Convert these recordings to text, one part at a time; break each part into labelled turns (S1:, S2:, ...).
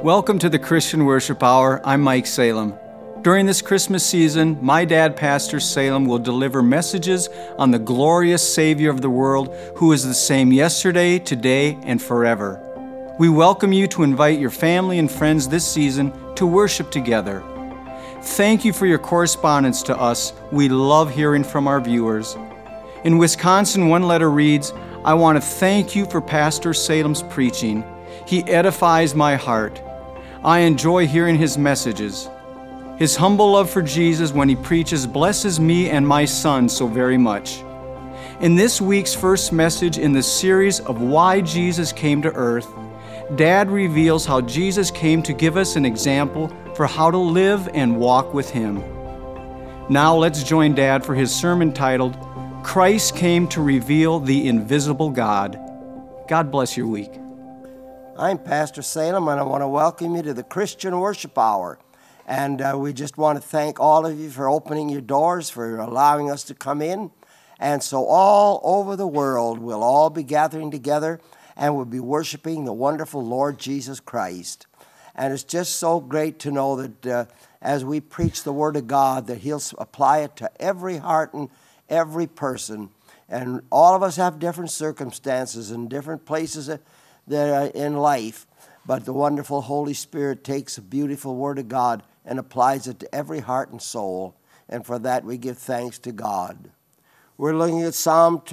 S1: Welcome to the Christian Worship Hour. I'm Mike Salem. During this Christmas season, my dad, Pastor Salem, will deliver messages on the glorious Savior of the world who is the same yesterday, today, and forever. We welcome you to invite your family and friends this season to worship together. Thank you for your correspondence to us. We love hearing from our viewers. In Wisconsin, one letter reads, "I want to thank you for Pastor Salem's preaching. He edifies my heart. I enjoy hearing his messages. His humble love for Jesus when he preaches blesses me and my son so very much." In this week's first message in the series of Why Jesus Came to Earth, Dad reveals how Jesus came to give us an example for how to live and walk with him. Now let's join Dad for his sermon titled, Christ Came to Reveal the Invisible God. God bless your week.
S2: I'm Pastor Salem, and I want to welcome you to the Christian Worship Hour. And we just want to thank all of you for opening your doors, for allowing us to come in. And so all over the world, we'll all be gathering together, and we'll be worshiping the wonderful Lord Jesus Christ. And it's just so great to know that as we preach the Word of God, that He'll apply it to every heart and every person. And all of us have different circumstances and different places that in life, but the wonderful Holy Spirit takes the beautiful Word of God and applies it to every heart and soul, and for that we give thanks to God. We're looking at Psalm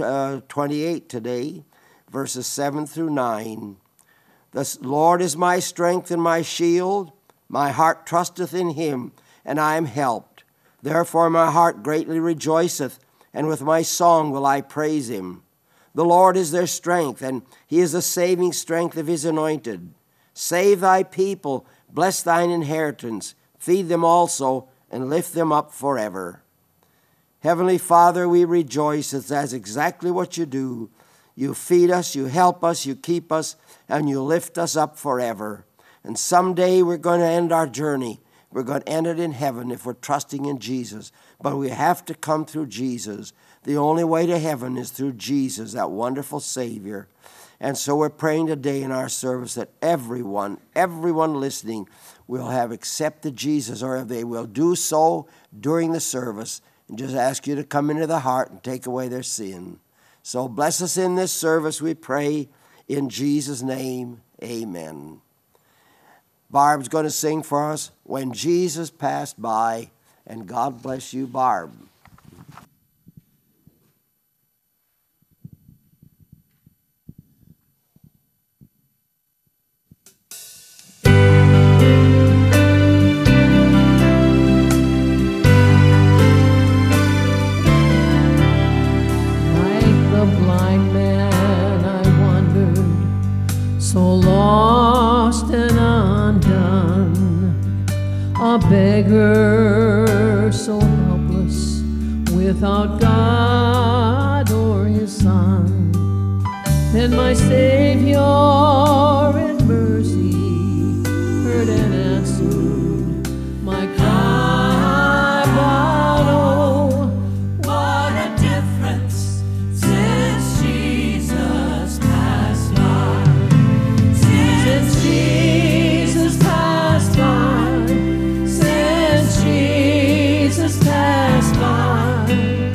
S2: 28 today, verses 7 through 9. The Lord is my strength and my shield. My heart trusteth in him, and I am helped. Therefore my heart greatly rejoiceth, and with my song will I praise him. The Lord is their strength, and he is the saving strength of his anointed. Save thy people, bless thine inheritance, feed them also, and lift them up forever. Heavenly Father, we rejoice that that's exactly what you do. You feed us, you help us, you keep us, and you lift us up forever. And someday we're going to end our journey. We're going to end it in heaven if we're trusting in Jesus. But we have to come through Jesus. The only way to heaven is through Jesus, that wonderful Savior. And so we're praying today in our service that everyone listening will have accepted Jesus, or if they will do so during the service, and just ask you to come into the heart and take away their sin. So bless us in this service, we pray, in Jesus' name, amen. Barb's going to sing for us, When Jesus Passed By, and God bless you, Barb.
S3: So lost and undone, a beggar so helpless, without God or his Son. Then my Savior in mercy heard and answered my cry. But oh, what a difference since Jesus passed by. Since Jesus passed by, since Jesus passed by,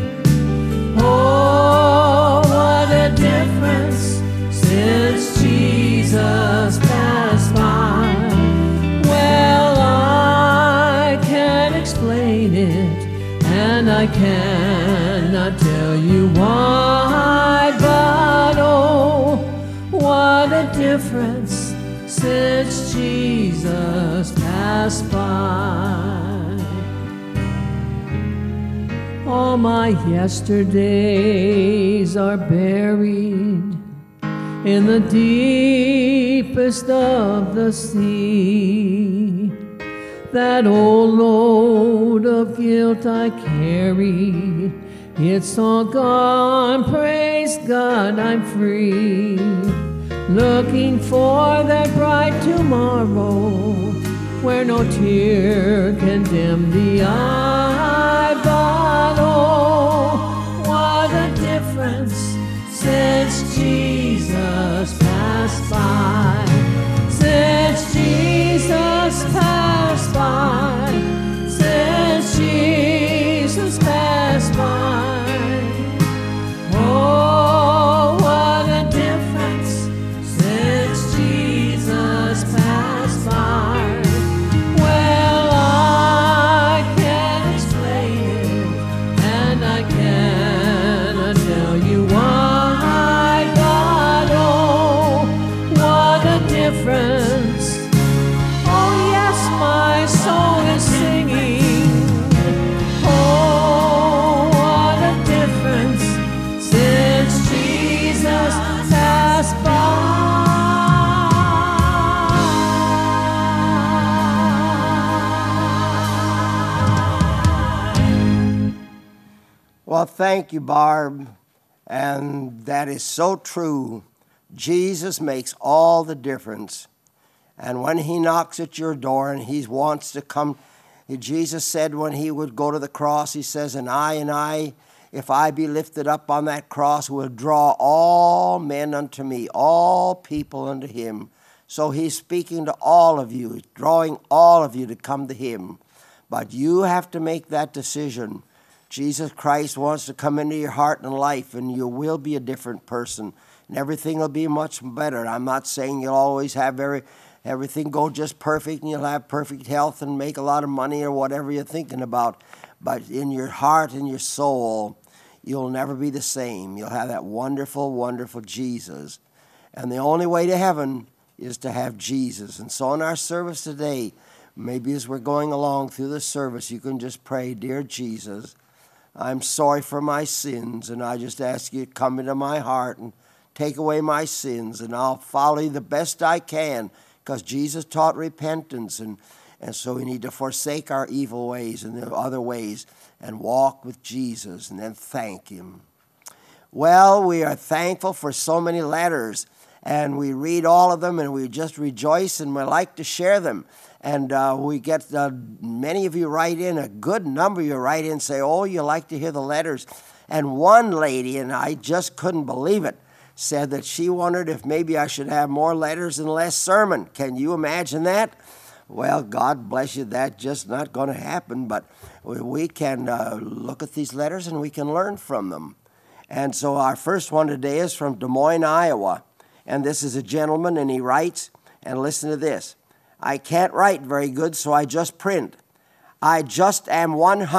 S3: oh, what a difference since Jesus passed by. Well, I can't explain it, and I cannot tell you why, but oh, what a difference since Jesus passed by. All my yesterdays are buried in the deepest of the sea. That old load of guilt I carry, it's all gone, praise God, I'm free. Looking for that bright tomorrow, where no tear can dim the eye. But oh, what a difference since Jesus passed by. Since Jesus
S2: Well, thank you, Barb. And that is so true. Jesus makes all the difference. And when he knocks at your door and he wants to come, Jesus said when he would go to the cross, he says, and I, if I be lifted up on that cross, will draw all men unto me, all people unto him. So he's speaking to all of you, drawing all of you to come to him. But you have to make that decision. Jesus Christ wants to come into your heart and life, and you will be a different person, and everything will be much better. I'm not saying you'll always have everything go just perfect, and you'll have perfect health and make a lot of money or whatever you're thinking about. But in your heart and your soul, you'll never be the same. You'll have that wonderful, wonderful Jesus. And the only way to heaven is to have Jesus. And so in our service today, maybe as we're going along through the service, you can just pray, Dear Jesus, I'm sorry for my sins, and I just ask you to come into my heart and take away my sins, and I'll follow you the best I can, because Jesus taught repentance, and so we need to forsake our evil ways and the other ways and walk with Jesus and then thank him. Well, we are thankful for so many letters, and we read all of them, and we just rejoice, and we like to share them. And we get many of you write in, a good number of you write in and say, oh, you like to hear the letters. And one lady, and I just couldn't believe it, said that she wondered if maybe I should have more letters and less sermon. Can you imagine that? Well, God bless you, that's just not going to happen. But we can look at these letters and we can learn from them. And so our first one today is from Des Moines, Iowa. And this is a gentleman, and he writes, and listen to this. I can't write very good, so I just print. I just am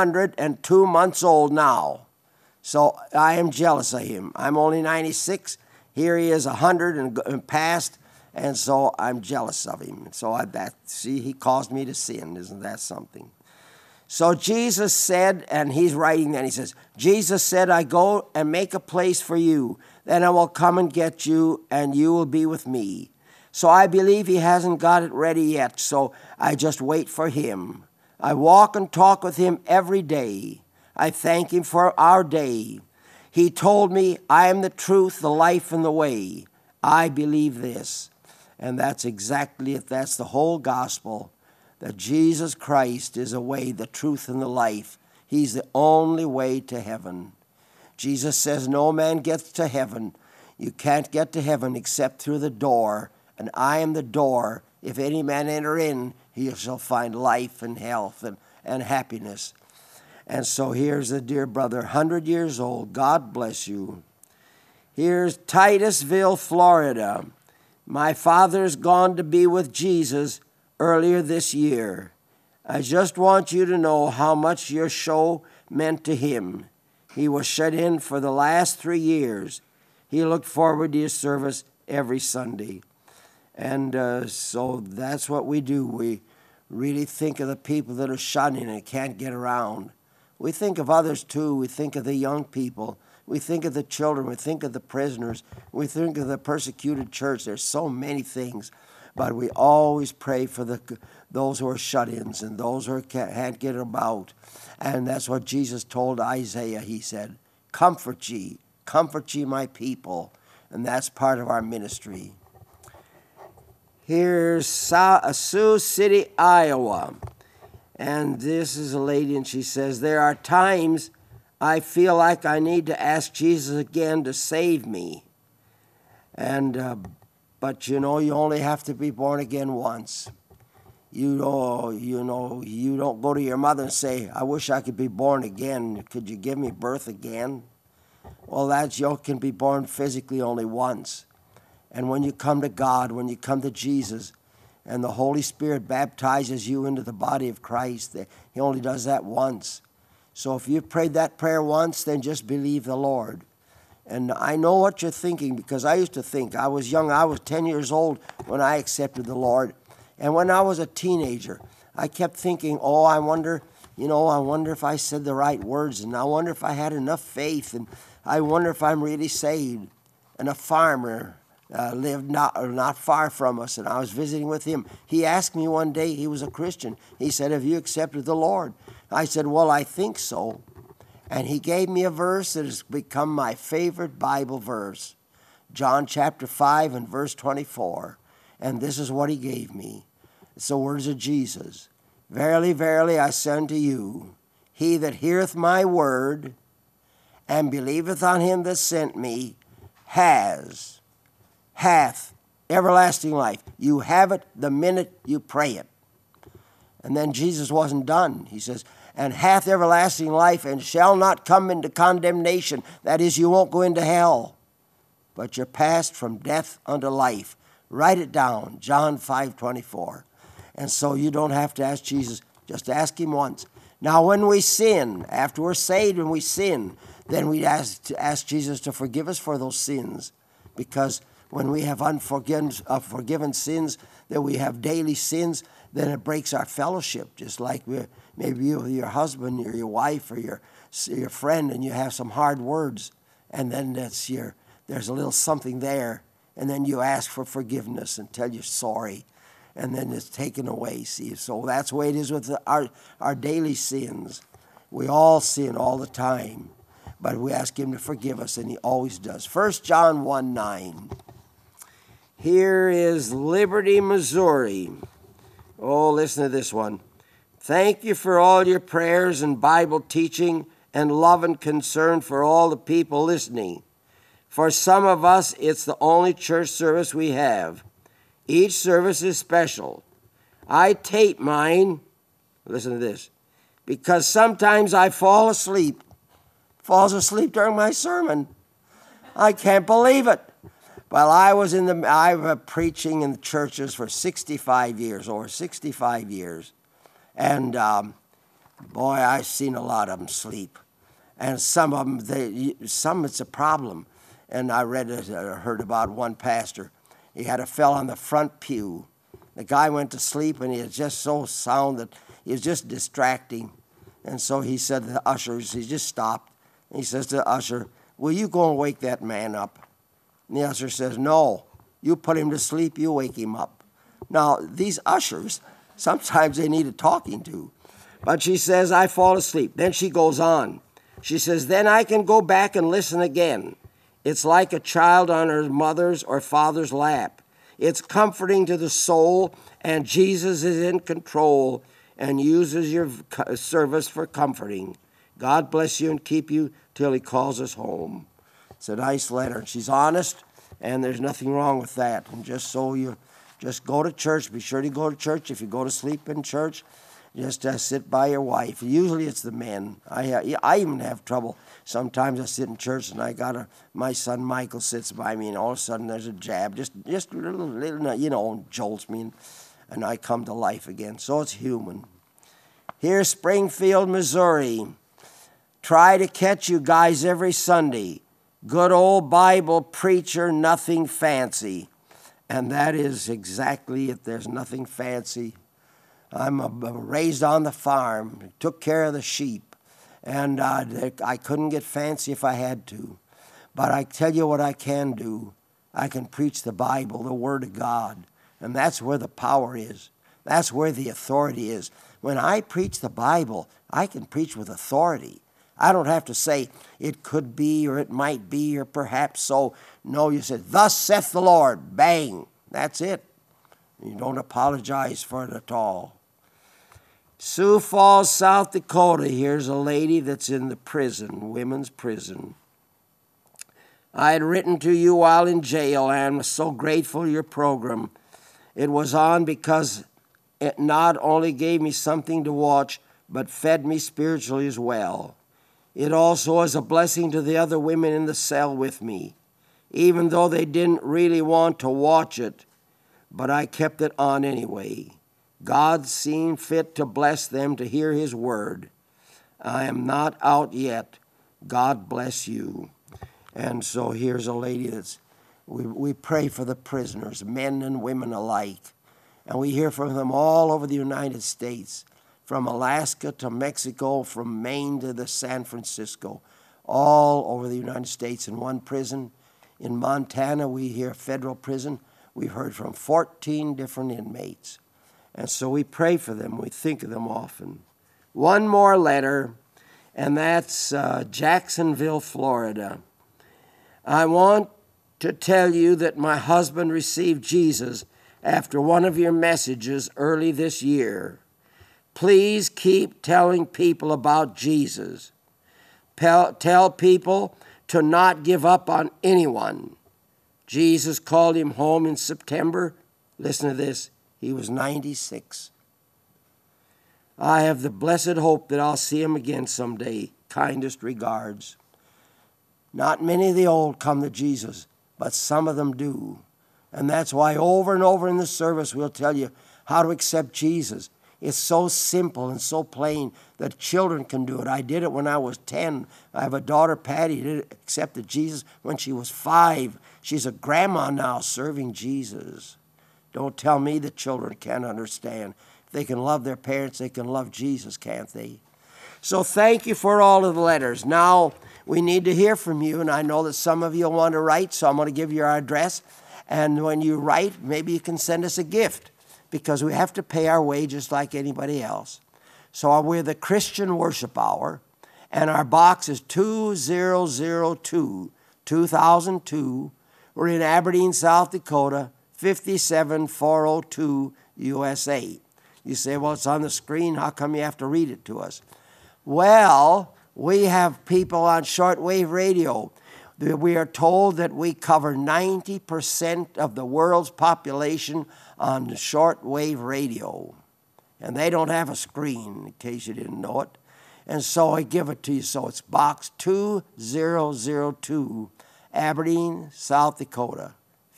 S2: 102 months old now, so I am jealous of him. I'm only 96. Here he is 100 and past, and so I'm jealous of him. So he caused me to sin. Isn't that something? So Jesus said, and he's writing then, he says, Jesus said, I go and make a place for you. Then I will come and get you, and you will be with me. So I believe he hasn't got it ready yet, so I just wait for him. I walk and talk with him every day. I thank him for our day. He told me, I am the truth, the life, and the way. I believe this. And that's exactly it. That's the whole gospel, that Jesus Christ is the way, the truth, and the life. He's the only way to heaven. Jesus says no man gets to heaven. You can't get to heaven except through the door. And I am the door. If any man enter in, he shall find life and health and happiness. And so here's the dear brother, 100 years old. God bless you. Here's Titusville, Florida. My father's gone to be with Jesus earlier this year. I just want you to know how much your show meant to him. He was shut in for the last 3 years. He looked forward to your service every Sunday. And so that's what we do. We really think of the people that are shut in and can't get around. We think of others too. We think of the young people. We think of the children. We think of the prisoners. We think of the persecuted church. There's so many things. But we always pray for those who are shut-ins and those who can't get about. And that's what Jesus told Isaiah. He said, comfort ye my people. And that's part of our ministry. Here's Sioux City, Iowa. And this is a lady, and she says, there are times I feel like I need to ask Jesus again to save me. And but you only have to be born again once. You don't go to your mother and say, I wish I could be born again. Could you give me birth again? Well, you can be born physically only once. And when you come to God, when you come to Jesus, and the Holy Spirit baptizes you into the body of Christ, he only does that once. So if you've prayed that prayer once, then just believe the Lord. And I know what you're thinking, because I used to think. I was young. I was 10 years old when I accepted the Lord. And when I was a teenager, I kept thinking, I wonder if I said the right words, and I wonder if I had enough faith, and I wonder if I'm really saved. And a farmer lived not far from us, and I was visiting with him. He asked me one day, he was a Christian. He said, have you accepted the Lord? I said, well, I think so. And he gave me a verse that has become my favorite Bible verse. John chapter 5 and verse 24. And this is what he gave me. It's the words of Jesus. Verily, verily, I say unto you, he that heareth my word and believeth on him that sent me hath everlasting life. You have it the minute you pray it. And then Jesus wasn't done. He says, and hath everlasting life and shall not come into condemnation. That is, you won't go into hell, but you're passed from death unto life. Write it down, John 5:24. And so you don't have to ask Jesus, just ask him once. Now when we sin, after we're saved and we sin, then we ask Jesus to forgive us for those sins. Because when we have forgiven sins, that we have daily sins, then it breaks our fellowship. Just like maybe you with your husband or your wife or your friend, and you have some hard words, and then there's a little something there, and then you ask for forgiveness and tell you're sorry, and then it's taken away. See, so that's the way it is with our daily sins. We all sin all the time, but we ask him to forgive us, and he always does. 1 John 1:9. Here is Liberty, Missouri. Oh, listen to this one. Thank you for all your prayers and Bible teaching and love and concern for all the people listening. For some of us, it's the only church service we have. Each service is special. I tape mine, listen to this, because sometimes I falls asleep during my sermon. I can't believe it. Well, I was preaching in the churches for 65 years, over 65 years. And boy, I've seen a lot of them sleep. And some of them, it's a problem. And I heard about one pastor. He had a fellow on the front pew. The guy went to sleep, and he was just so sound that he was just distracting. And so he said to the ushers, he just stopped. And he says to the usher, will you go and wake that man up? And the usher says, no, you put him to sleep, you wake him up. Now, these ushers, sometimes they need a talking to. But she says, I fall asleep. Then she goes on. She says, then I can go back and listen again. It's like a child on her mother's or father's lap. It's comforting to the soul, and Jesus is in control and uses your service for comforting. God bless you and keep you till he calls us home. It's a nice letter. She's honest, and there's nothing wrong with that. And just so you just go to church. Be sure to go to church. If you go to sleep in church, just sit by your wife. Usually it's the men. I even have trouble. Sometimes I sit in church, and my son Michael sits by me, and all of a sudden there's a jab, just a little, jolts me, and I come to life again. So it's human. Here's Springfield, Missouri. Try to catch you guys every Sunday. Good old Bible preacher, nothing fancy. And that is exactly it. There's nothing fancy. I'm raised on the farm, took care of the sheep, and I couldn't get fancy if I had to. But I tell you what I can do. I can preach the Bible, the Word of God, and that's where the power is. That's where the authority is. When I preach the Bible, I can preach with authority. I don't have to say, it could be, or it might be, or perhaps so. No, you said, thus saith the Lord. Bang. That's it. You don't apologize for it at all. Sioux Falls, South Dakota. Here's a lady that's in the prison, women's prison. I had written to you while in jail, and was so grateful for your program. It was on because it not only gave me something to watch, but fed me spiritually as well. It also was a blessing to the other women in the cell with me, even though they didn't really want to watch it, but I kept it on anyway. God seemed fit to bless them to hear his word. I am not out yet. God bless you. And so here's a lady we pray for the prisoners, men and women alike. And we hear from them all over the United States, from Alaska to Mexico, from Maine to the San Francisco, all over the United States in one prison. In Montana, we hear federal prison. We've heard from 14 different inmates. And so we pray for them. We think of them often. One more letter, and that's Jacksonville, Florida. I want to tell you that my husband received Jesus after one of your messages early this year. Please keep telling people about Jesus. Tell people to not give up on anyone. Jesus called him home in September. Listen to this. He was 96. I have the blessed hope that I'll see him again someday. Kindest regards. Not many of the old come to Jesus, but some of them do. And that's why over and over in the service we'll tell you how to accept Jesus. It's so simple and so plain that children can do it. I did it when I was 10. I have a daughter, Patty, who accepted Jesus when she was 5. She's a grandma now serving Jesus. Don't tell me that children can't understand. If they can love their parents, they can love Jesus, can't they? So thank you for all of the letters. Now we need to hear from you, and I know that some of you want to write, so I'm going to give you our address. And when you write, maybe you can send us a gift, because we have to pay our wages like anybody else. So we're the Christian Worship Hour, and our box is 2002, 2002. We're in Aberdeen, South Dakota, 57402 USA. You say, well, it's on the screen. How come you have to read it to us? Well, we have people on shortwave radio. We are told that we cover 90% of the world's population on the shortwave radio. And they don't have a screen, in case you didn't know it. And so I give it to you. So it's box 2002, Aberdeen, South Dakota,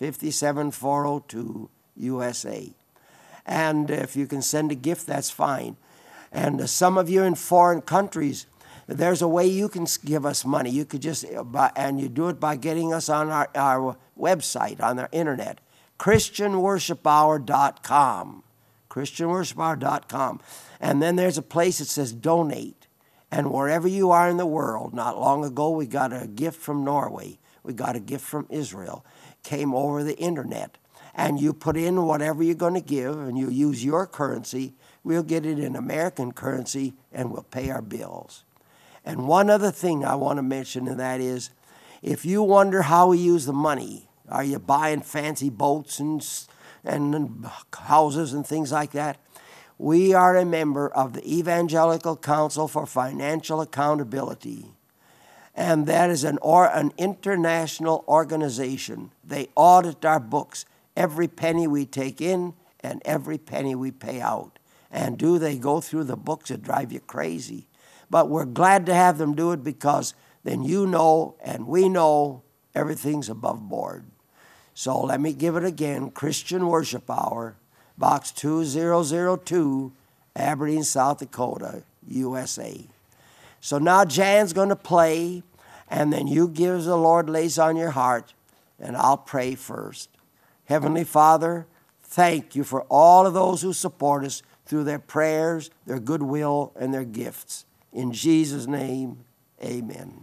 S2: 57402 USA. And if you can send a gift, that's fine. And some of you in foreign countries, there's a way you can give us money. You could just, and you do it by getting us on our website, on our internet, ChristianWorshipHour.com. ChristianWorshipHour.com. And then there's a place that says donate. And wherever you are in the world, not long ago we got a gift from Norway. We got a gift from Israel. Came over the internet. And you put in whatever you're going to give, and you use your currency. We'll get it in American currency, and we'll pay our bills. And one other thing I want to mention, and that is, if you wonder how we use the money, are you buying fancy boats and houses and things like that? We are a member of the Evangelical Council for Financial Accountability. And that is an international organization. They audit our books, every penny we take in and every penny we pay out. And do they go through the books that drive you crazy? But we're glad to have them do it, because then you know and we know everything's above board. So let me give it again. Christian Worship Hour, box 2002, Aberdeen, South Dakota, USA. So now Jan's going to play, and then you give as the Lord lays on your heart, and I'll pray first. Heavenly Father, thank you for all of those who support us through their prayers, their goodwill, and their gifts. In Jesus' name, amen.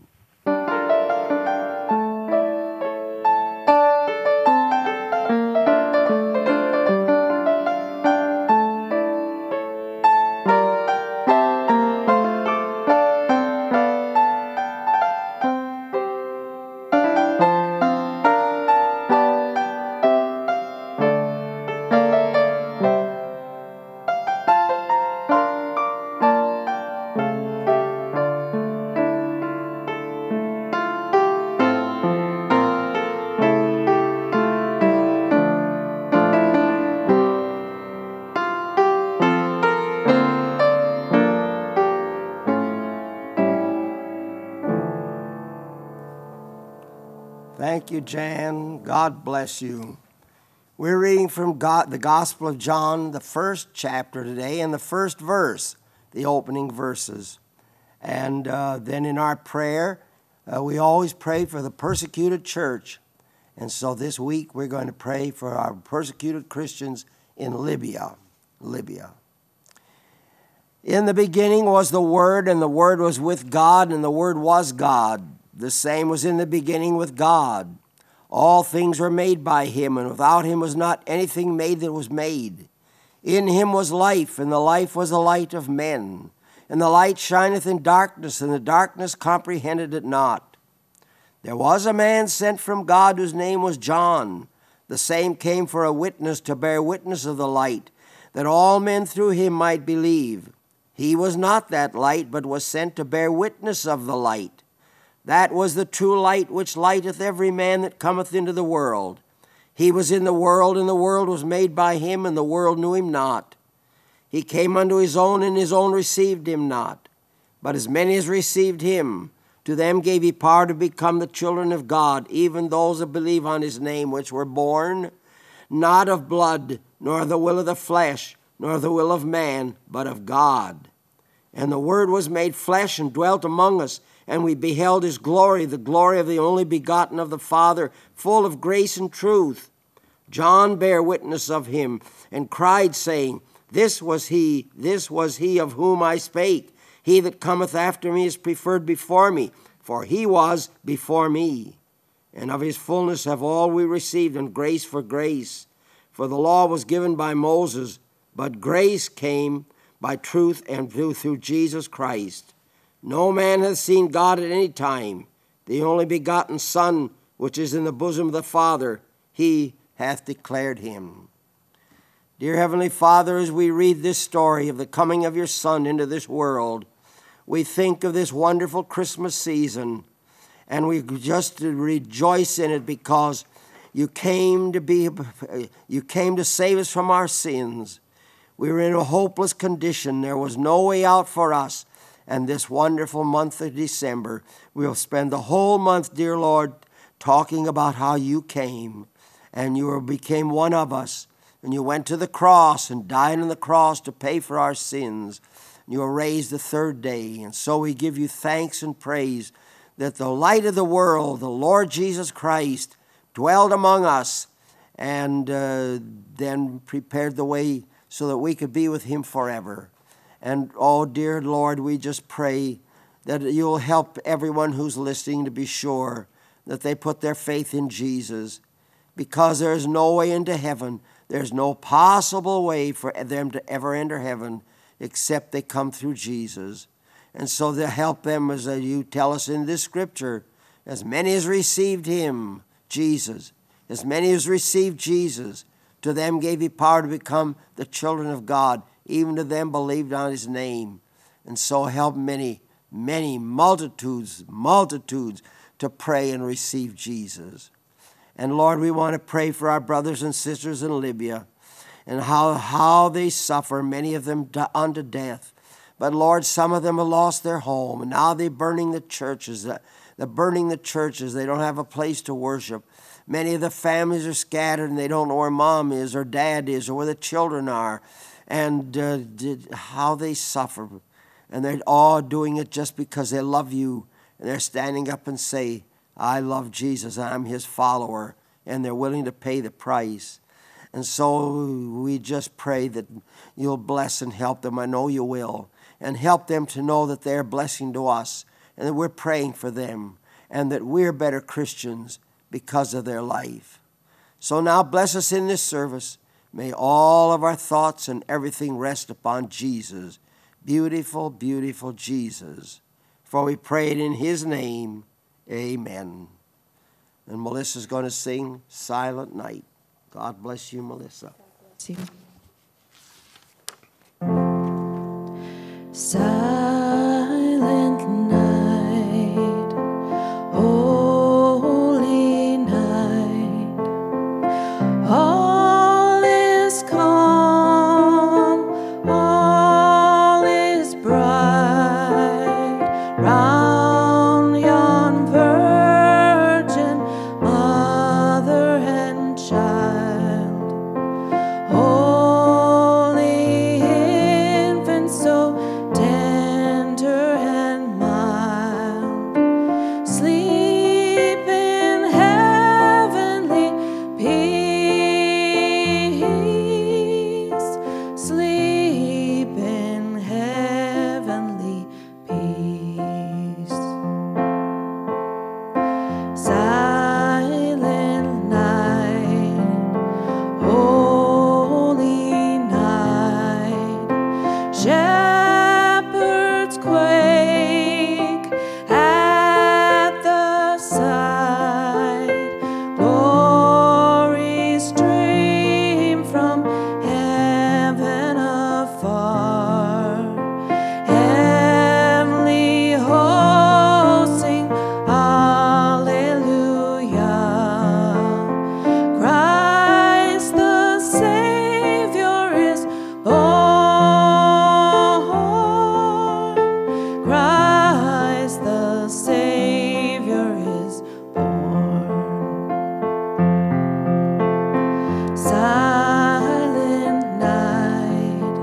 S2: Thank you, Jan. God bless you. We're reading from the Gospel of John, the first chapter today, and the first verse, the opening verses. And then in our prayer, we always pray for the persecuted church. And so this week we're going to pray for our persecuted Christians in Libya. In the beginning was the Word, and the Word was with God, and the Word was God. The same was in the beginning with God. All things were made by him, and without him was not anything made that was made. In him was life, and the life was the light of men. And the light shineth in darkness, and the darkness comprehended it not. There was a man sent from God whose name was John. The same came for a witness, to bear witness of the light, that all men through him might believe. He was not that light, but was sent to bear witness of the light. That was the true light, which lighteth every man that cometh into the world. He was in the world, and the world was made by him, and the world knew him not. He came unto his own, and his own received him not. But as many as received him, to them gave he power to become the children of God, even those that believe on his name, which were born not of blood, nor the will of the flesh, nor the will of man, but of God. And the Word was made flesh and dwelt among us, and we beheld his glory, the glory of the only begotten of the Father, full of grace and truth. John bare witness of him, and cried, saying, This was he of whom I spake. He that cometh after me is preferred before me, for he was before me. And of his fullness have all we received, and grace for grace. For the law was given by Moses, but grace came by truth and through Jesus Christ. No man hath seen God at any time. The only begotten Son, which is in the bosom of the Father, he hath declared him. Dear Heavenly Father, as we read this story of the coming of your Son into this world, we think of this wonderful Christmas season, and we just rejoice in it because you came to save us from our sins. We were in a hopeless condition. There was no way out for us. And this wonderful month of December, we'll spend the whole month, dear Lord, talking about how you came and you became one of us. And you went to the cross and died on the cross to pay for our sins. You were raised the third day. And so we give you thanks and praise that the light of the world, the Lord Jesus Christ, dwelled among us and then prepared the way so that we could be with him forever. And, oh, dear Lord, we just pray that you'll help everyone who's listening to be sure that they put their faith in Jesus, because there's no way into heaven. There's no possible way for them to ever enter heaven except they come through Jesus. And so to help them, as you tell us in this scripture, as many as received him, Jesus, as many as received Jesus, to them gave he power to become the children of God, even to them believed on his name. And so help many, multitudes to pray and receive Jesus. And Lord, we want to pray for our brothers and sisters in Libya and how they suffer, many of them unto death. But Lord, some of them have lost their home, and now they're burning the churches. They're burning the churches. They don't have a place to worship. Many of the families are scattered, and they don't know where mom is or dad is or where the children are, and how they suffer. And they're all doing it just because they love you, and they're standing up and say, I love Jesus, I'm his follower, and they're willing to pay the price. And so we just pray that you'll bless and help them. I know you will. And help them to know that they're a blessing to us, and that we're praying for them, and that we're better Christians because of their life. So now bless us in this service. May all of our thoughts and everything rest upon Jesus. Beautiful, beautiful Jesus. For we pray it in his name. Amen. And Melissa's going to sing Silent Night. God bless you, Melissa.
S4: God bless you. Silent night, holy night, all is calm, all is bright, round yon virgin mother and child, holy infant so tender silent night,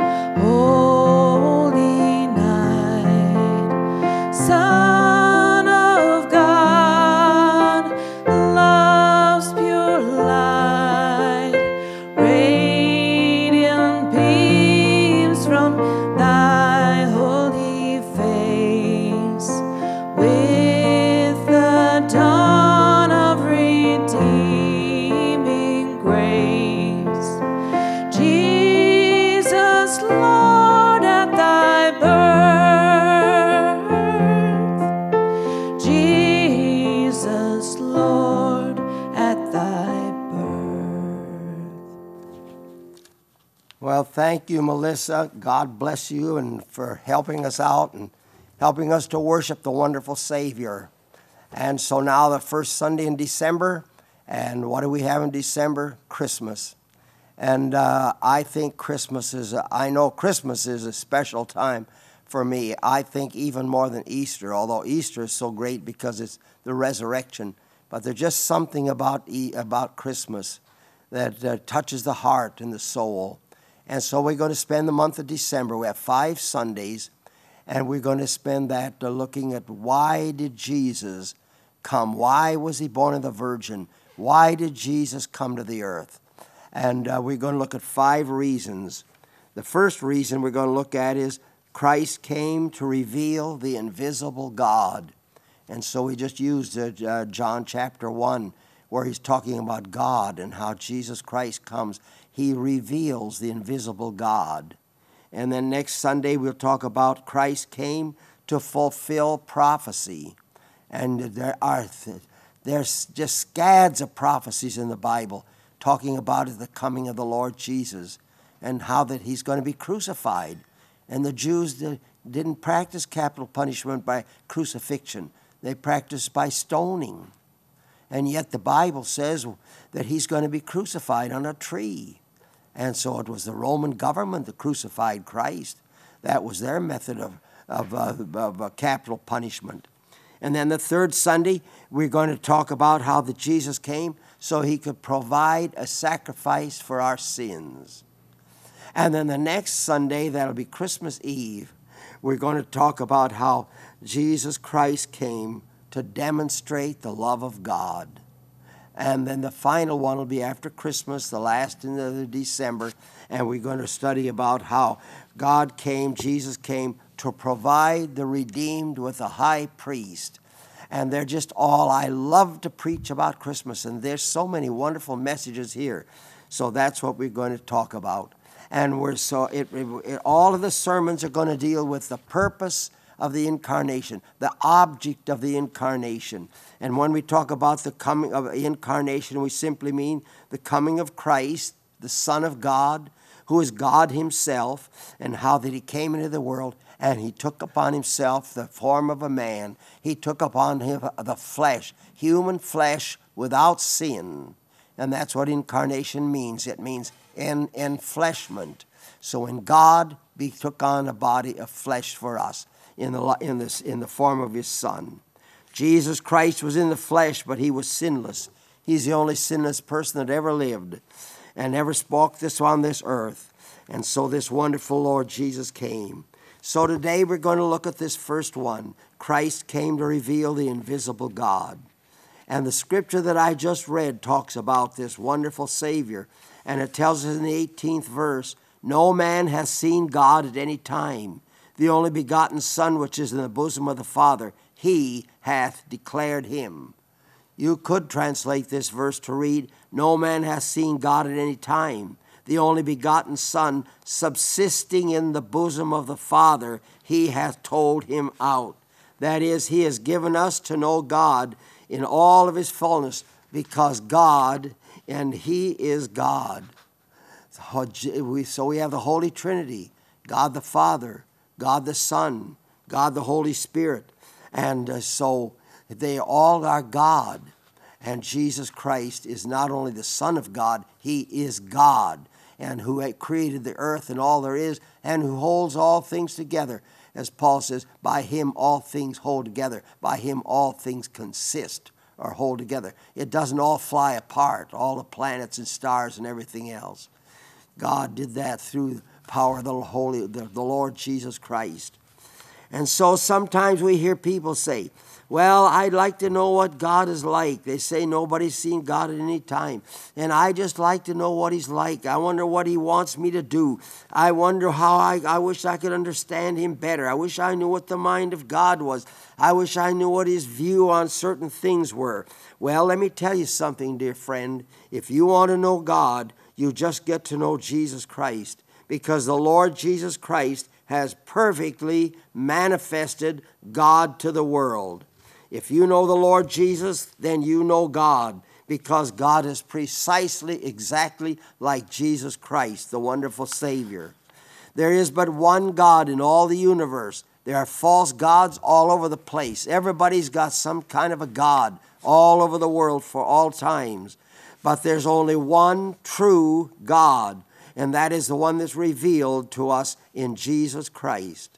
S4: holy night, Son of God, love's pure light, radiant beams from thy holy face, with the dawn of redeeming grace. Jesus, Lord, at thy birth, Jesus, Lord, at thy birth.
S2: Well, thank you, Melissa. God bless you and for helping us out and helping us to worship the wonderful Savior. And so now the first Sunday in December, and what do we have in December? Christmas. And I think I know Christmas is a special time for me. I think even more than Easter, although Easter is so great because it's the resurrection. But there's just something about Christmas that touches the heart and the soul. And so we're going to spend the month of December. We have 5 Sundays, and we're going to spend that looking at why did Jesus come? Why was he born of the Virgin? Why did Jesus come to the earth? And we're going to look at 5 reasons. The first reason we're going to look at is Christ came to reveal the invisible God. And so we just used John chapter 1, where he's talking about God and how Jesus Christ comes. He reveals the invisible God. And then next Sunday we'll talk about Christ came to fulfill prophecy. And there's just scads of prophecies in the Bible talking about the coming of the Lord Jesus and how that he's going to be crucified. And the Jews didn't practice capital punishment by crucifixion. They practiced by stoning. And yet the Bible says that he's going to be crucified on a tree. And so it was the Roman government that crucified Christ. That was their method of capital punishment. And then the third Sunday, we're going to talk about how that Jesus came so he could provide a sacrifice for our sins. And then the next Sunday, that'll be Christmas Eve, we're going to talk about how Jesus Christ came to demonstrate the love of God. And then the final one will be after Christmas, the last in the December, and we're going to study about how God came, Jesus came to provide the redeemed with a high priest. And they're just all, I love to preach about Christmas, and there's so many wonderful messages here. So that's what we're going to talk about. And all of the sermons are going to deal with the purpose of the incarnation, the object of the incarnation. And when we talk about the coming of the incarnation, we simply mean the coming of Christ, the Son of God, who is God himself, and how that he came into the world and he took upon himself the form of a man. He took upon him the flesh, human flesh without sin. And that's what incarnation means. It means enfleshment. So when God took on a body of flesh for us, in the form of his Son. Jesus Christ was in the flesh, but he was sinless. He's the only sinless person that ever lived and ever spoke this on this earth. And so this wonderful Lord Jesus came. So today we're going to look at this first one. Christ came to reveal the invisible God. And the scripture that I just read talks about this wonderful Savior. And it tells us in the 18th verse, no man has seen God at any time. The only begotten Son, which is in the bosom of the Father, he hath declared him. You could translate this verse to read, no man hath seen God at any time. The only begotten Son, subsisting in the bosom of the Father, he hath told him out. That is, he has given us to know God in all of his fullness, because God, and he is God. So we have the Holy Trinity, God the Father, God the Son, God the Holy Spirit. And so they all are God. And Jesus Christ is not only the Son of God, he is God, and who created the earth and all there is, and who holds all things together. As Paul says, by him all things hold together. By him all things consist. or hold together. It doesn't all fly apart, all the planets and stars and everything else. God did that through the power of the Lord Jesus Christ. And so sometimes we hear people say, well, I'd like to know what God is like. They say nobody's seen God at any time. And I just like to know what he's like. I wonder what he wants me to do. I wonder how I wish I could understand him better. I wish I knew what the mind of God was. I wish I knew what his view on certain things were. Well, let me tell you something, dear friend. If you want to know God, you just get to know Jesus Christ. Because the Lord Jesus Christ has perfectly manifested God to the world. If you know the Lord Jesus, then you know God, because God is precisely, exactly like Jesus Christ, the wonderful Savior. There is but one God in all the universe. There are false gods all over the place. Everybody's got some kind of a God all over the world for all times. But there's only one true God, and that is the one that's revealed to us in Jesus Christ.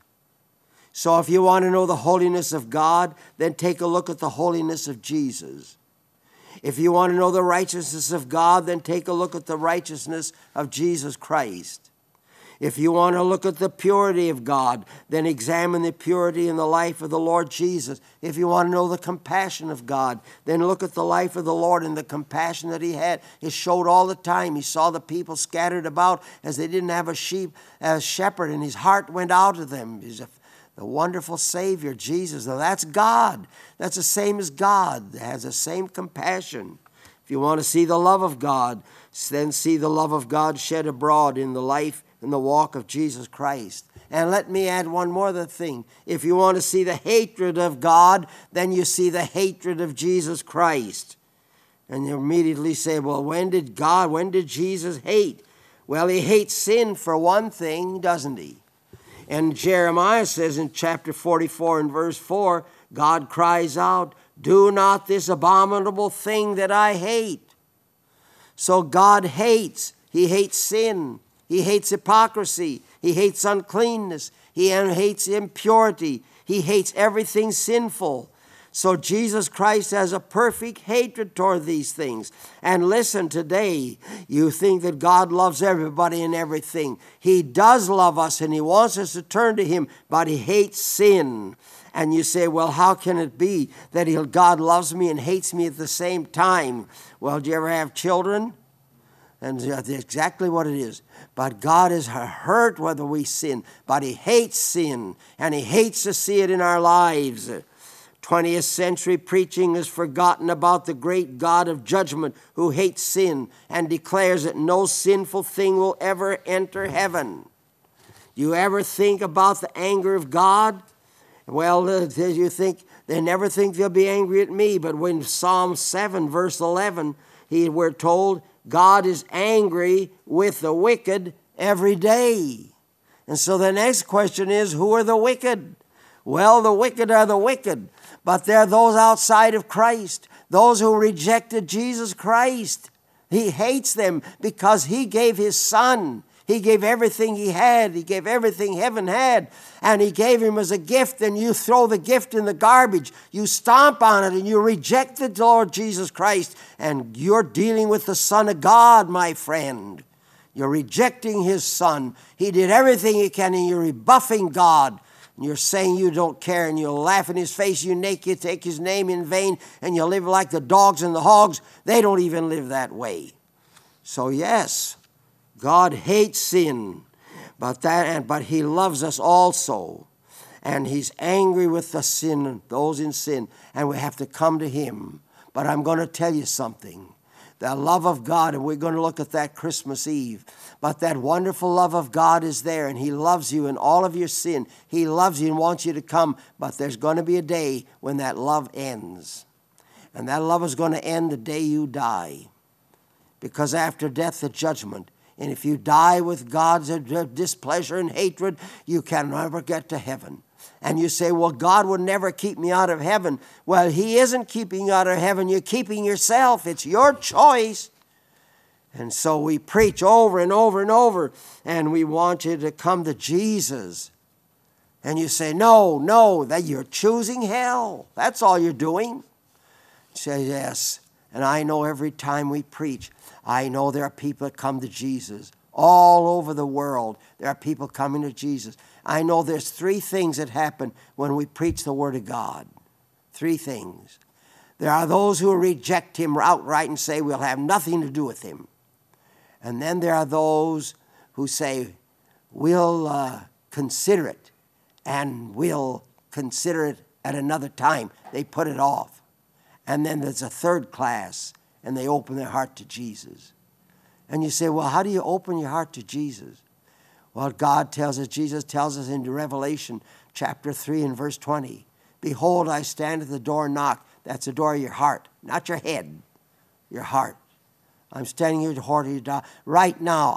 S2: So if you want to know the holiness of God, then take a look at the holiness of Jesus. If you want to know the righteousness of God, then take a look at the righteousness of Jesus Christ. If you want to look at the purity of God, then examine the purity in the life of the Lord Jesus. If you want to know the compassion of God, then look at the life of the Lord and the compassion that he had. He showed all the time. He saw the people scattered about as they didn't have a shepherd, and his heart went out to them. He's the wonderful Savior, Jesus. Now that's God. That's the same as God. It has the same compassion. If you want to see the love of God, then see the love of God shed abroad in the life and the walk of Jesus Christ. And let me add one more thing. If you want to see the hatred of God, then you see the hatred of Jesus Christ. And you immediately say, well, when did Jesus hate? Well, he hates sin for one thing, doesn't he? And Jeremiah says in chapter 44 and verse 4, God cries out, do not this abominable thing that I hate. So God hates. He hates sin. He hates hypocrisy. He hates uncleanness. He hates impurity. He hates everything sinful. So Jesus Christ has a perfect hatred toward these things. And listen, today, you think that God loves everybody and everything. He does love us, and he wants us to turn to him, but he hates sin. And you say, well, how can it be that God loves me and hates me at the same time? Well, do you ever have children? And that's exactly what it is. But God is hurt whether we sin, but he hates sin, and he hates to see it in our lives. 20th century preaching has forgotten about the great God of judgment who hates sin and declares that no sinful thing will ever enter heaven. You ever think about the anger of God? Well, you think they never think they'll be angry at me, but when Psalm 7 verse 11, we're told God is angry with the wicked every day. And so the next question is, who are the wicked? Well, the wicked are the wicked, but they're those outside of Christ, those who rejected Jesus Christ. He hates them because he gave his son. He gave everything he had. He gave everything heaven had, and he gave him as a gift, and you throw the gift in the garbage. You stomp on it, and you reject the Lord Jesus Christ, and you're dealing with the Son of God, my friend. You're rejecting his son. He did everything he can, and you're rebuffing God. And you're saying you don't care, and you'll laugh in his face. You take his name in vain, and you live like the dogs and the hogs. They don't even live that way. So yes, God hates sin, but he loves us also. And he's angry with the sin, those in sin, and we have to come to him. But I'm going to tell you something. The love of God, and we're going to look at that Christmas Eve. But that wonderful love of God is there, and he loves you in all of your sin. He loves you and wants you to come, but there's going to be a day when that love ends. And that love is going to end the day you die. Because after death, the judgment. And if you die with God's displeasure and hatred, you can never get to heaven. And you say, well, God would never keep me out of heaven. Well, he isn't keeping you out of heaven. You're keeping yourself. It's your choice. And so we preach over and over and over, and we want you to come to Jesus. And you say, no, that you're choosing hell. That's all you're doing. Say yes. And I know every time we preach, I know there are people that come to Jesus. All over the world, there are people coming to Jesus. I know there's 3 things that happen when we preach the Word of God. 3 things. There are those who reject him outright and say we'll have nothing to do with him. And then there are those who say we'll consider it, and we'll consider it at another time. They put it off. And then there's a third class, and they open their heart to Jesus. And you say, well, how do you open your heart to Jesus? Well, God tells us, Jesus tells us in Revelation chapter 3 and verse 20, behold, I stand at the door and knock. That's the door of your heart, not your head, your heart. I'm standing here to hold you down. Right now,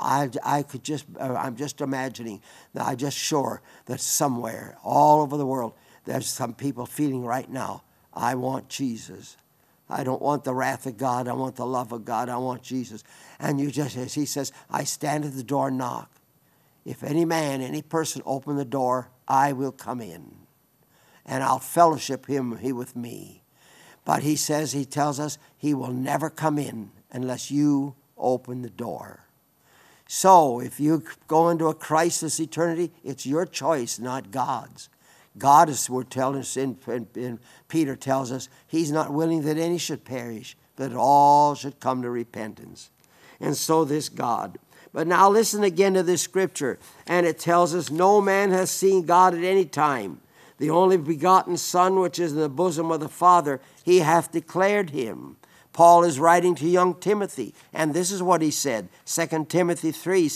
S2: I'm just imagining, that I'm just sure that somewhere, all over the world, there's some people feeling right now, I want Jesus. I don't want the wrath of God. I want the love of God. I want Jesus. And you just, as he says, I stand at the door and knock. If any man, any person open the door, I will come in. And I'll fellowship him, he with me. But he says, he tells us, he will never come in unless you open the door. So if you go into a Christless eternity, it's your choice, not God's. God, as we're telling us, in Peter tells us, he's not willing that any should perish, but that all should come to repentance. And so this God. But now listen again to this scripture. And it tells us, no man has seen God at any time. The only begotten Son, which is in the bosom of the Father, he hath declared him. Paul is writing to young Timothy, and this is what he said, 2 Timothy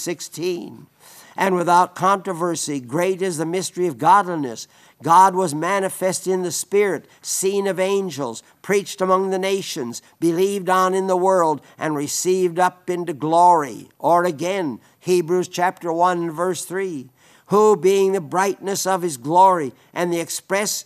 S2: 3:16. And without controversy, great is the mystery of godliness. God was manifest in the Spirit, seen of angels, preached among the nations, believed on in the world, and received up into glory. Or again, Hebrews chapter 1, verse 3. Who, being the brightness of his glory and the express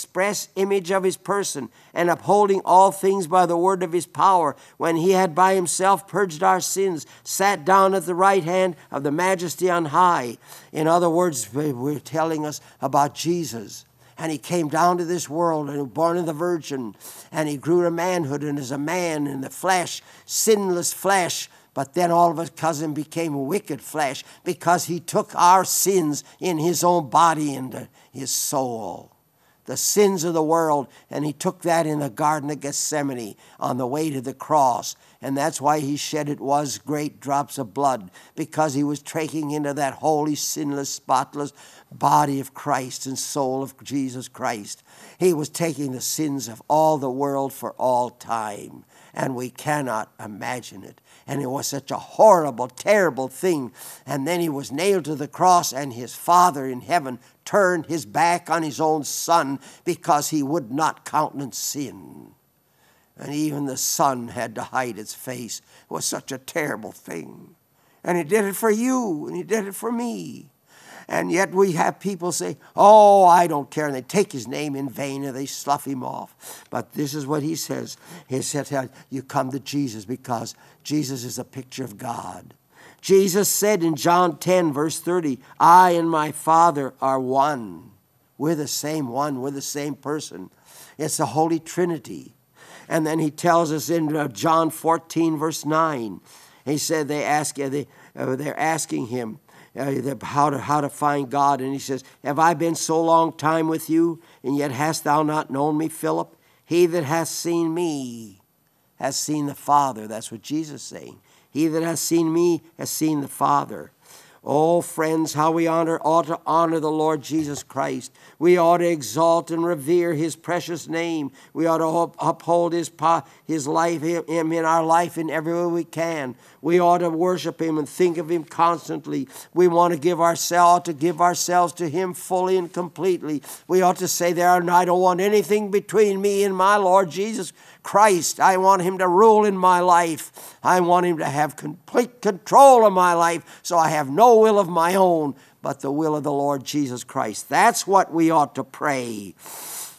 S2: image of his person, and upholding all things by the word of his power, when he had by himself purged our sins, sat down at the right hand of the majesty on high. In other words, we're telling us about Jesus. And he came down to this world and was born of the Virgin. And he grew to manhood and as a man in the flesh, sinless flesh. But then all of a sudden became wicked flesh because he took our sins in his own body into his soul. The sins of the world, and he took that in the Garden of Gethsemane on the way to the cross. And that's why he shed it was great drops of blood, because he was taking into that holy, sinless, spotless body of Christ and soul of Jesus Christ. He was taking the sins of all the world for all time. And we cannot imagine it. And it was such a horrible, terrible thing. And then he was nailed to the cross, and his Father in heaven turned his back on his own Son because he would not countenance sin. And even the Son had to hide its face. It was such a terrible thing. And he did it for you, and he did it for me. And yet we have people say, oh, I don't care. And they take his name in vain and they slough him off. But this is what he says. He said, you come to Jesus because Jesus is a picture of God. Jesus said in John 10, verse 30, I and my Father are one. We're the same one. We're the same person. It's the Holy Trinity. And then he tells us in John 14, verse 9, he said they're asking him, how to find God. And he says, have I been so long time with you, and yet hast thou not known me, Philip? He that hath seen me has seen the Father. That's what Jesus is saying. He that has seen me has seen the Father. Oh, friends, how we ought to honor the Lord Jesus Christ. We ought to exalt and revere his precious name. We ought to uphold his life, him in our life in every way we can. We ought to worship him and think of him constantly. We want to give ourselves to him fully and completely. We ought to say, I don't want anything between me and my Lord Jesus Christ. I want him to rule in my life. I want him to have complete control of my life, so I have no will of my own, but the will of the Lord Jesus Christ. That's what we ought to pray.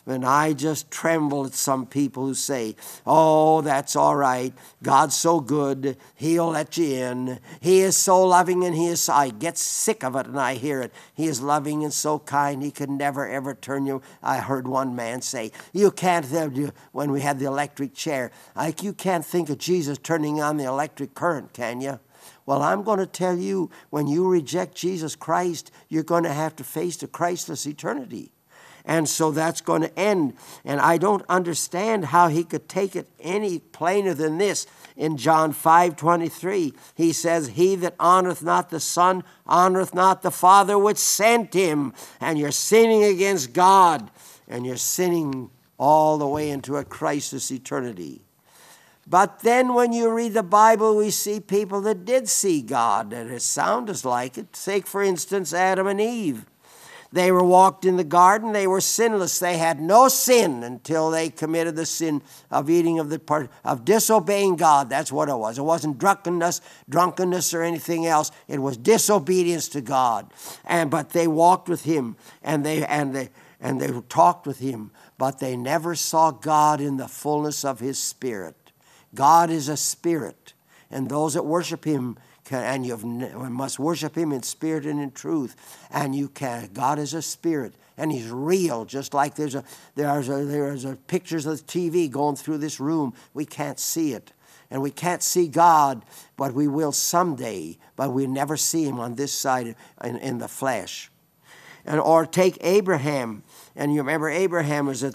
S2: And I just tremble at some people who say, oh, that's all right. God's so good. He'll let you in. He is so loving and he is, I get sick of it and I hear it. He is loving and so kind. He could never, ever turn you. I heard one man say, you can't, when we had the electric chair, like you can't think of Jesus turning on the electric current, can you? Well, I'm going to tell you, when you reject Jesus Christ, you're going to have to face the Christless eternity. And so that's going to end. And I don't understand how he could take it any plainer than this. In John 5:23, he says, he that honoreth not the Son, honoreth not the Father which sent him. And you're sinning against God. And you're sinning all the way into a Christless eternity. But then when you read the Bible, we see people that did see God, and it sounds like it. Take, for instance, Adam and Eve. They were walked in the garden. They were sinless. They had no sin until they committed the sin of eating of the part of disobeying God. That's what it was. It wasn't drunkenness or anything else. It was disobedience to God. But they walked with him and they talked with him, but they never saw God in the fullness of his Spirit. God is a spirit, and those that worship him you must worship him in spirit and in truth. And you can. God is a spirit, and he's real. Just like there's pictures of the TV going through this room, we can't see it, and we can't see God, but we will someday. But we never see him on this side in the flesh. Or take Abraham, and you remember Abraham was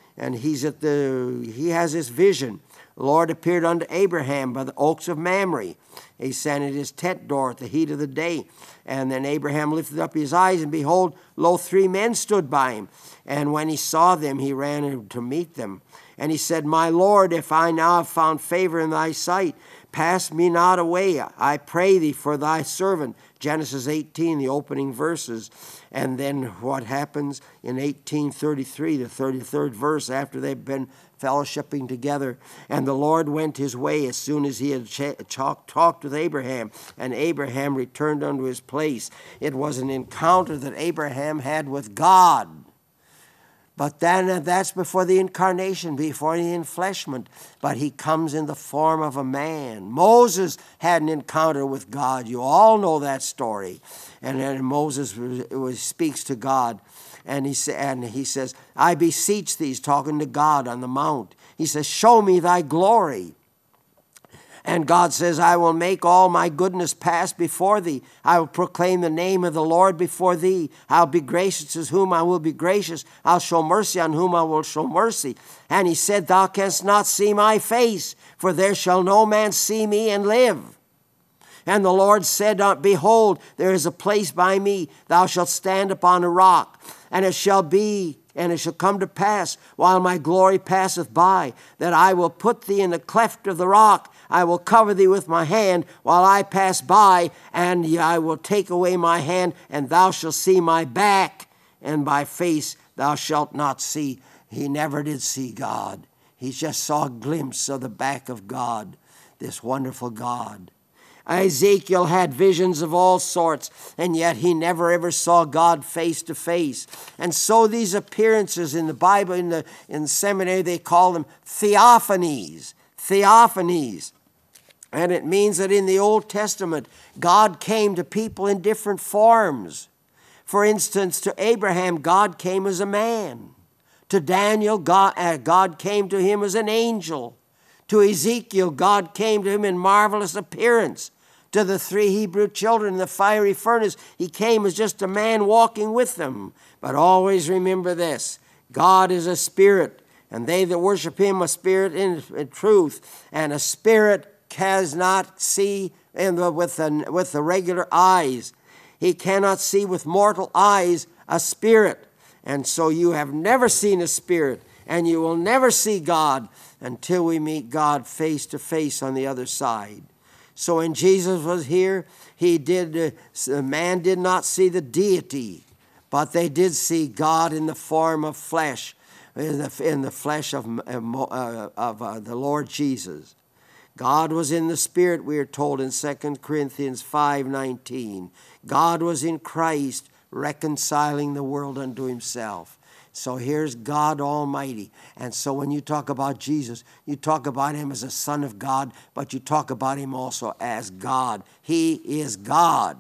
S2: he has this vision. The Lord appeared unto Abraham by the oaks of Mamre. He sat at his tent door at the heat of the day. And then Abraham lifted up his eyes, and behold, lo, 3 men stood by him. And when he saw them, he ran to meet them. And he said, my Lord, if I now have found favor in thy sight, pass me not away, I pray thee, for thy servant. Genesis 18, the opening verses. And then what happens in 18:33, the 33rd verse, after they've been fellowshipping together. And the Lord went his way as soon as he had talked with Abraham, and Abraham returned unto his place. It was an encounter that Abraham had with God. But then that's before the incarnation, before the enfleshment. But he comes in the form of a man. Moses had an encounter with God. You all know that story. And then Moses speaks to God. And he says, I beseech thee, he's talking to God on the mount. He says, show me thy glory. And God says, I will make all my goodness pass before thee. I will proclaim the name of the Lord before thee. I'll be gracious to whom I will be gracious. I'll show mercy on whom I will show mercy. And he said, thou canst not see my face, for there shall no man see me and live. And the Lord said, behold, there is a place by me. Thou shalt stand upon a rock. And it shall come to pass, while my glory passeth by, that I will put thee in the cleft of the rock. I will cover thee with my hand while I pass by, and I will take away my hand, and thou shalt see my back, and my face thou shalt not see. He never did see God. He just saw a glimpse of the back of God, this wonderful God. Ezekiel had visions of all sorts, and yet he never ever saw God face to face. And so these appearances in the Bible, in seminary, they call them theophanies. Theophanies. And it means that in the Old Testament, God came to people in different forms. For instance, to Abraham, God came as a man. To Daniel, God came to him as an angel. To Ezekiel, God came to him in marvelous appearance. To the 3 Hebrew children in the fiery furnace, he came as just a man walking with them. But always remember this, God is a spirit, and they that worship him a spirit in truth. And a spirit cannot see with the regular eyes. He cannot see with mortal eyes a spirit. And so you have never seen a spirit, and you will never see God until we meet God face to face on the other side. So when Jesus was here, the man did not see the deity, but they did see God in the form of flesh, in the flesh of the Lord Jesus. God was in the Spirit, we are told in 2 Corinthians 5:19. God was in Christ, reconciling the world unto himself. So here's God Almighty. And so when you talk about Jesus, you talk about him as a Son of God, but you talk about him also as God. He is God.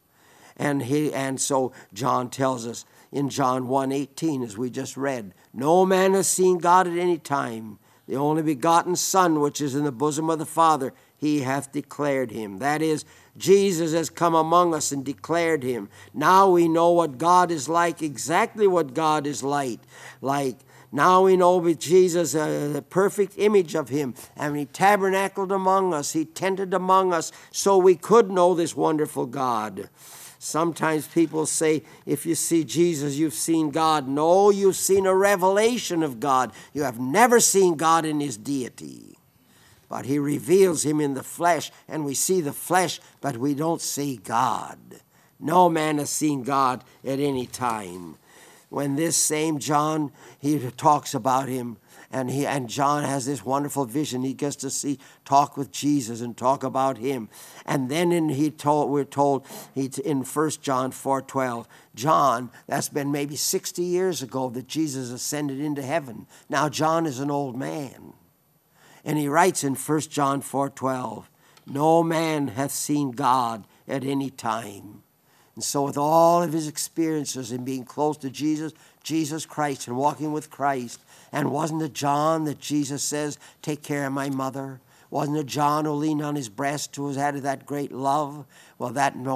S2: And so John tells us in John 1:18, as we just read, no man has seen God at any time. The only begotten Son, which is in the bosom of the Father, he hath declared him. That is, Jesus has come among us and declared him. Now we know what God is like, exactly what God is like. Now we know with Jesus the perfect image of him. And he tabernacled among us. He tented among us so we could know this wonderful God. Sometimes people say, if you see Jesus, you've seen God. No, you've seen a revelation of God. You have never seen God in his deity. But he reveals him in the flesh, and we see the flesh, but we don't see God. No man has seen God at any time. When this same John, he talks about him, and John has this wonderful vision. He gets to talk with Jesus and talk about him. And then we're told in 1 John 4:12, John, that's been maybe 60 years ago that Jesus ascended into heaven. Now John is an old man. And he writes in 1 John 4:12, no man hath seen God at any time. And so with all of his experiences in being close to Jesus Christ and walking with Christ, and wasn't it John that Jesus says, take care of my mother? Wasn't it John who leaned on his breast, who had that great love? Well,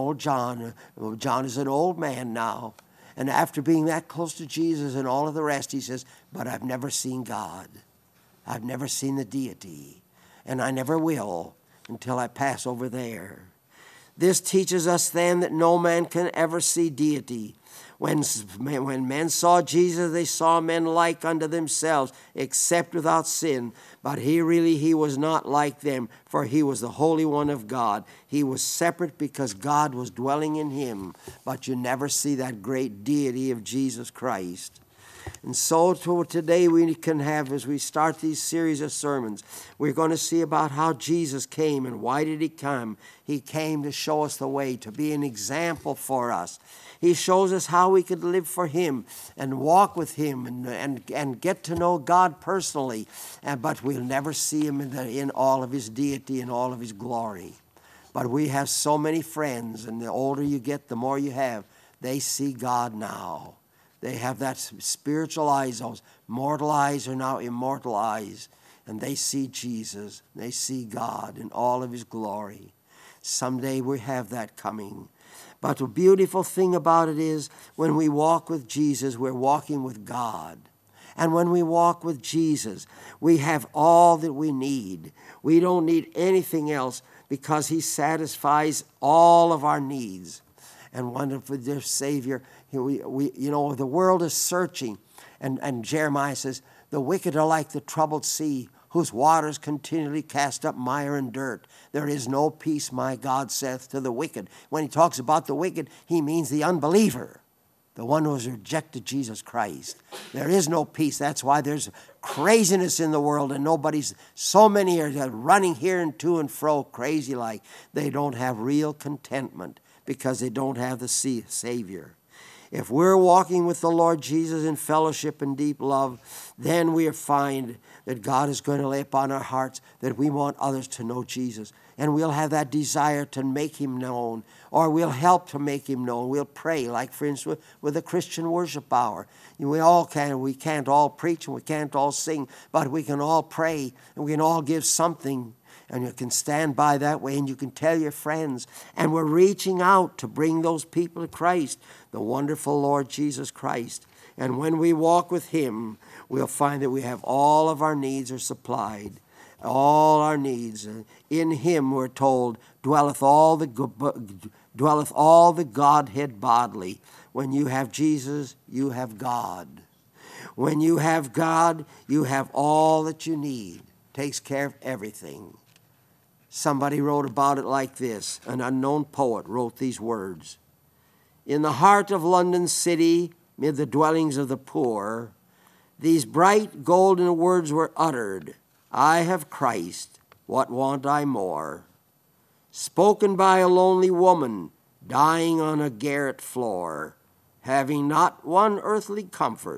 S2: John is an old man now. And after being that close to Jesus and all of the rest, he says, but I've never seen God. I've never seen the deity, and I never will until I pass over there. This teaches us then that no man can ever see deity. When men saw Jesus, they saw men like unto themselves, except without sin. But he was not like them, for he was the Holy One of God. He was separate because God was dwelling in him. But you never see that great deity of Jesus Christ. And so today we can have, as we start these series of sermons, we're going to see about how Jesus came and why did he come. He came to show us the way, to be an example for us. He shows us how we could live for him and walk with him and get to know God personally. But we'll never see him in all of his deity and all of his glory. But we have so many friends, and the older you get, the more you have. They see God now. They have that spiritual eyes. Those mortal eyes are now immortal eyes. And they see Jesus. They see God in all of his glory. Someday we have that coming. But the beautiful thing about it is when we walk with Jesus, we're walking with God. And when we walk with Jesus, we have all that we need. We don't need anything else because he satisfies all of our needs. And wonderful, dear Savior, the world is searching. And Jeremiah says, the wicked are like the troubled sea, whose waters continually cast up mire and dirt. There is no peace, my God saith, to the wicked. When he talks about the wicked, he means the unbeliever, the one who has rejected Jesus Christ. There is no peace. That's why there's craziness in the world, and so many are running here and to and fro, crazy like. They don't have real contentment because they don't have the Savior. If we're walking with the Lord Jesus in fellowship and deep love, then we find that God is going to lay upon our hearts that we want others to know Jesus. And we'll have that desire to make him known, or we'll help to make him known. We'll pray, like for instance with a Christian worship hour. We can't all preach and we can't all sing, but we can all pray and we can all give something. And you can stand by that way and you can tell your friends. And we're reaching out to bring those people to Christ, the wonderful Lord Jesus Christ. And when we walk with him, we'll find that we have all of our needs are supplied. All our needs. In him, we're told, dwelleth all the Godhead bodily. When you have Jesus, you have God. When you have God, you have all that you need. Takes care of everything. Somebody wrote about it like this. An unknown poet wrote these words. In the heart of London city, mid the dwellings of the poor, these bright golden words were uttered. I have Christ, what want I more? Spoken by a lonely woman, dying on a garret floor, having not one earthly comfort,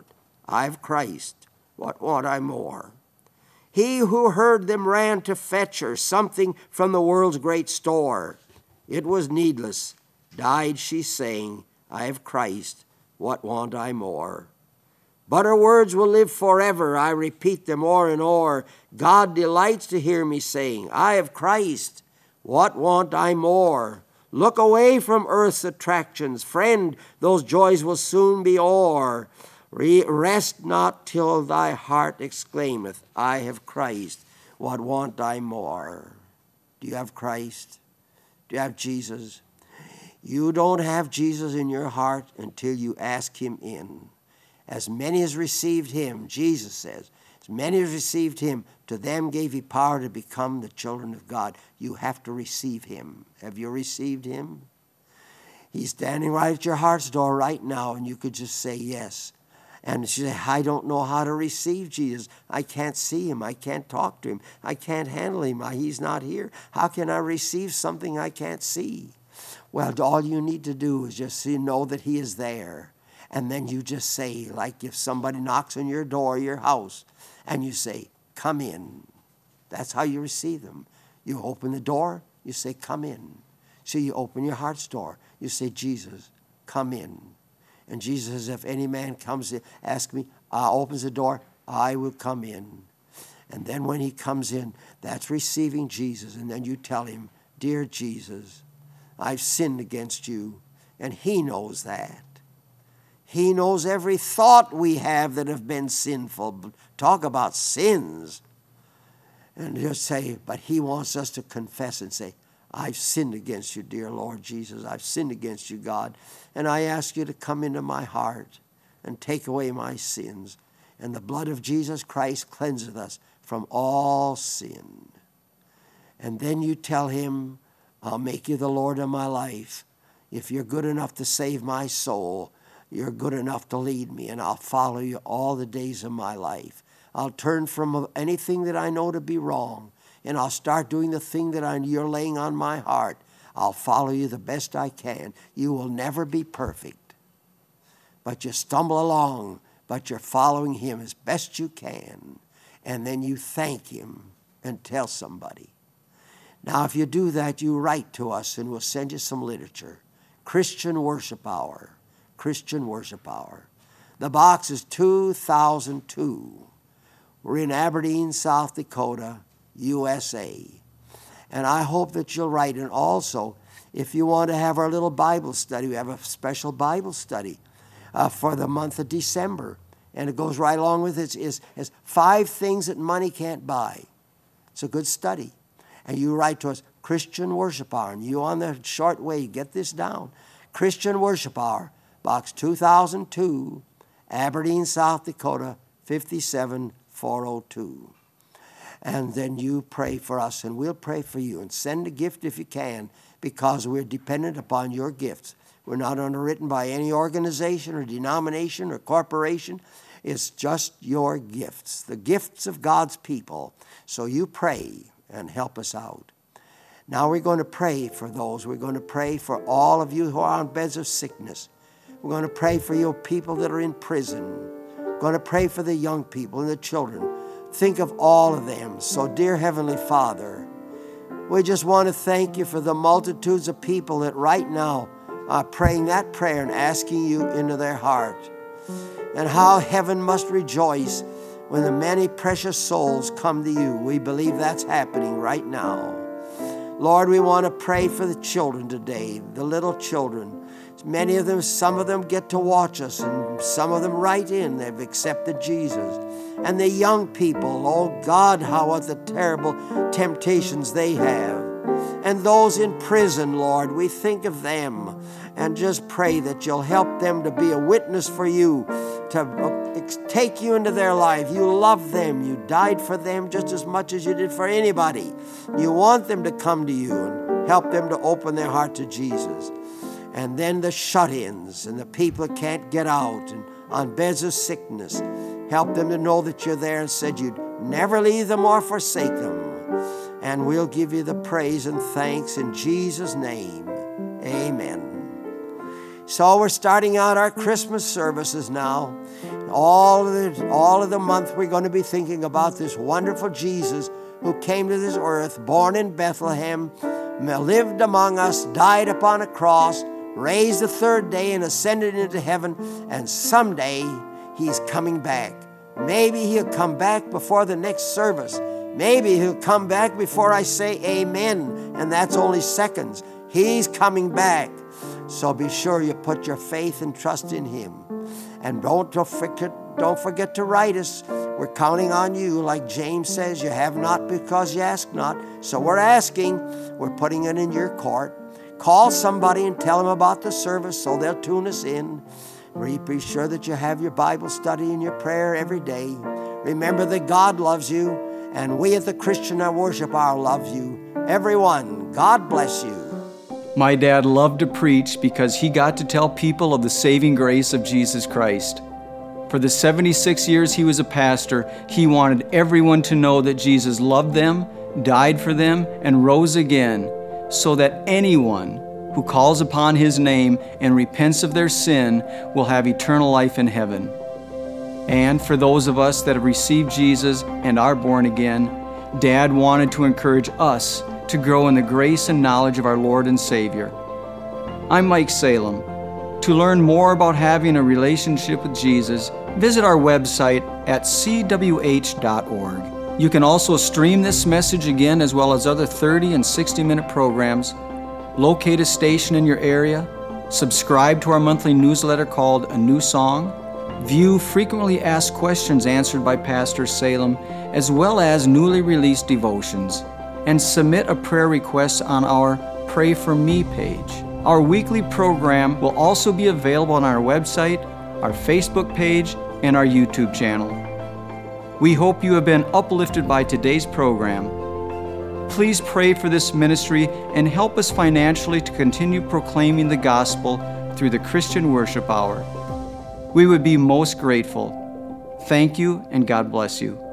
S2: I have Christ. What want I more? He who heard them ran to fetch her something from the world's great store. It was needless. Died she, saying, I have Christ. What want I more? But her words will live forever. I repeat them o'er and o'er. God delights to hear me saying, I have Christ. What want I more? Look away from earth's attractions. Friend, those joys will soon be o'er. Rest not till thy heart exclaimeth, I have Christ. What want I more? Do you have Christ? Do you have Jesus? You don't have Jesus in your heart until you ask him in. As many as received him, Jesus says, as many as received him, to them gave he power to become the children of God. You have to receive him. Have you received him? He's standing right at your heart's door right now, and you could just say yes. And she said, I don't know how to receive Jesus. I can't see him. I can't talk to him. I can't handle him. He's not here. How can I receive something I can't see? Well, all you need to do is just know that he is there. And then you just say, like if somebody knocks on your door, your house, and you say, come in. That's how you receive them. You open the door, you say, come in. So you open your heart's door. You say, Jesus, come in. And Jesus says, if any man comes in, ask me, opens the door, I will come in. And then when he comes in, that's receiving Jesus. And then you tell him, dear Jesus, I've sinned against you. And he knows that. He knows every thought we have that have been sinful. Talk about sins. And just say, but he wants us to confess and say, I've sinned against you, dear Lord Jesus. I've sinned against you, God. And I ask you to come into my heart and take away my sins. And the blood of Jesus Christ cleanseth us from all sin. And then you tell him, I'll make you the Lord of my life. If you're good enough to save my soul, you're good enough to lead me, and I'll follow you all the days of my life. I'll turn from anything that I know to be wrong, and I'll start doing the thing that you're laying on my heart. I'll follow you the best I can. You will never be perfect, but you stumble along, but you're following him as best you can, and then you thank him and tell somebody. Now, if you do that, you write to us, and we'll send you some literature. Christian Worship Hour. Christian Worship Hour. The box is 2002. We're in Aberdeen, South Dakota, USA. And I hope that you'll write. And also, if you want to have our little Bible study, we have a special Bible study for the month of December. And it goes right along with it. It's 5 things that money can't buy. It's a good study. And you write to us, Christian Worship Hour. And you on the short way, get this down. Christian Worship Hour. Box 2002, Aberdeen, South Dakota, 57402. And then you pray for us, and we'll pray for you. And send a gift if you can, because we're dependent upon your gifts. We're not underwritten by any organization or denomination or corporation. It's just your gifts, the gifts of God's people. So you pray and help us out. Now we're going to pray for those. We're going to pray for all of you who are on beds of sickness. We're going to pray for your people that are in prison. We're going to pray for the young people and the children. Think of all of them. So, dear Heavenly Father, we just want to thank you for the multitudes of people that right now are praying that prayer and asking you into their heart. And how heaven must rejoice when the many precious souls come to you. We believe that's happening right now. Lord, we want to pray for the children today, the little children. Many of them, some of them get to watch us, and some of them write in. They've accepted Jesus. And the young people, oh God, what the terrible temptations they have. And those in prison, Lord, we think of them and just pray that you'll help them to be a witness for you, to take you into their life. You love them. You died for them just as much as you did for anybody. You want them to come to you and help them to open their heart to Jesus. And then the shut-ins and the people that can't get out and on beds of sickness, help them to know that you're there and said you'd never leave them or forsake them. And we'll give you the praise and thanks in Jesus' name. Amen. So we're starting out our Christmas services now. all of the month we're going to be thinking about this wonderful Jesus who came to this earth, born in Bethlehem, lived among us, died upon a cross, raised the third day and ascended into heaven, and someday he's coming back. Maybe he'll come back before the next service. Maybe he'll come back before I say amen, and that's only seconds. He's coming back. So be sure you put your faith and trust in him. And don't forget to write us. We're counting on you. Like James says, you have not because you ask not. So we're asking. We're putting it in your court. Call somebody and tell them about the service so they'll tune us in. Be sure that you have your Bible study and your prayer every day. Remember that God loves you, and we at the Christian Worship Hour love you. Everyone, God bless you.
S1: My dad loved to preach because he got to tell people of the saving grace of Jesus Christ. For the 76 years he was a pastor, he wanted everyone to know that Jesus loved them, died for them, and rose again, so that anyone who calls upon his name and repents of their sin will have eternal life in heaven. And for those of us that have received Jesus and are born again, Dad wanted to encourage us to grow in the grace and knowledge of our Lord and Savior. I'm Mike Salem. To learn more about having a relationship with Jesus, visit our website at cwh.org. You can also stream this message again, as well as other 30 and 60-minute programs, locate a station in your area, subscribe to our monthly newsletter called A New Song, view frequently asked questions answered by Pastor Salem, as well as newly released devotions, and submit a prayer request on our Pray For Me page. Our weekly program will also be available on our website, our Facebook page, and our YouTube channel. We hope you have been uplifted by today's program. Please pray for this ministry and help us financially to continue proclaiming the gospel through the Christian Worship Hour. We would be most grateful. Thank you, and God bless you.